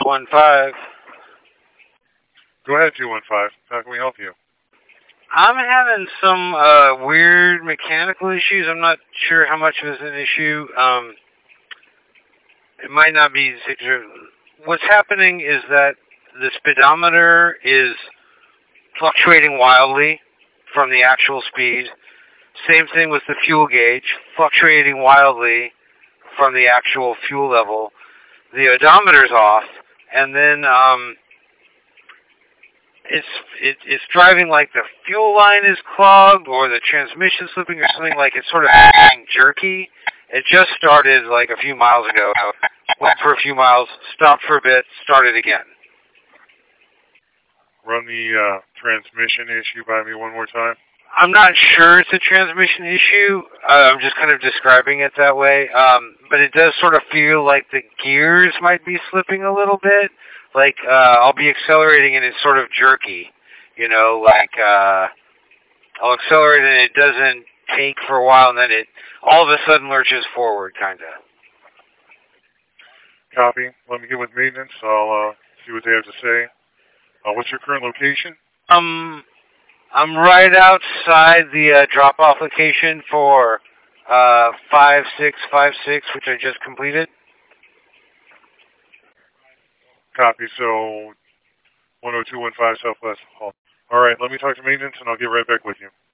215. Go ahead, 215. How can we help you? I'm having some weird mechanical issues. I'm not sure how much of it's an issue. It might not be. What's happening is that the speedometer is fluctuating wildly from the actual speed. Same thing with the fuel gauge, fluctuating wildly from the actual fuel level. The odometer's off, and then it's driving like the fuel line is clogged or the transmission slipping or something, like it's sort of acting jerky. It just started like a few miles ago. Went for a few miles, stopped for a bit, started again. Run the transmission issue by me one more time. I'm not sure it's a transmission issue. I'm just kind of describing it that way. But it does sort of feel like the gears might be slipping a little bit. Like I'll be accelerating and it's sort of jerky. You know, like I'll accelerate and it doesn't take for a while and then it all of a sudden lurches forward, kind of. Copy. Let me get with maintenance. I'll see what they have to say. What's your current location? I'm right outside the drop-off location for 5656, which I just completed. Copy. So 10215 Southwest Hall. All right. Let me talk to maintenance, and I'll get right back with you.